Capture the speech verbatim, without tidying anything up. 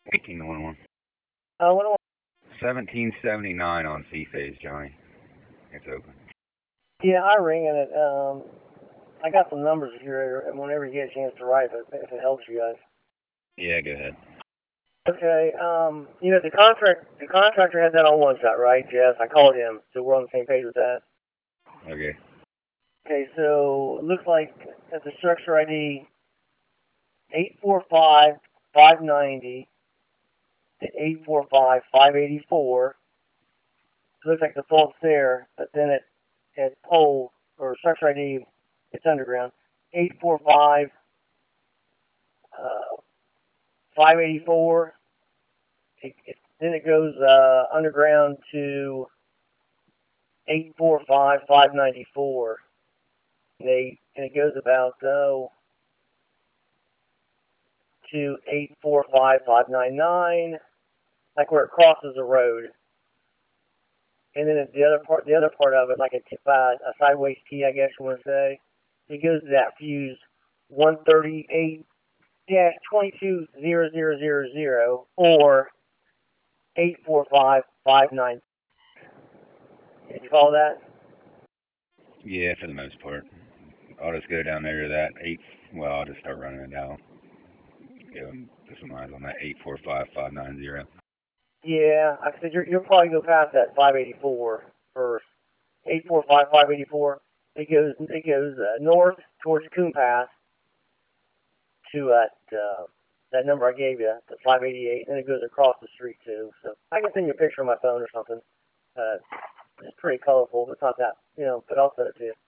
eighteen to one one. Uh, what do seventeen seventy-nine on C-Phase, Johnny. It's open. Yeah, I ring and it. Um, I got some numbers here, and whenever you get a chance to write, if it, if it helps you guys. Yeah, go ahead. Okay. Um, you know the contract. The contractor had that on one shot, right? Yes, I called him, so we're on the same page with that. Okay. Okay, so it looks like at the structure I D eight four five five ninety to eight four five five eighty-four. It looks like the fault's there, but then it at pole or structure I D, it's underground eight four five uh, five eighty-four. It, it, then it goes uh, underground to eight four five five ninety-four. They and it goes about oh to eight four five five ninety-nine, like where it crosses the road. And then the other part, the other part of it, like a, uh, a sideways T, I guess you want to say, it goes to that fuse one thirty-eight dash twenty-two zero zero zero zero or eight four five five nine. Did you follow that? Yeah, for the most part. I'll just go down there to that eight. Well, I'll just start running it down. Go just miles on that eight four five five nine zero. Yeah, I said you're, you'll probably go past that five eighty-four first. eight four five five eighty-four. It goes it goes uh, north towards Coon Pass to that uh, that number I gave you, the five eighty-eight, and it goes across the street too. So I can send you a picture on my phone or something. Uh, it's pretty colorful. It's not that, you know, but I'll send it to you.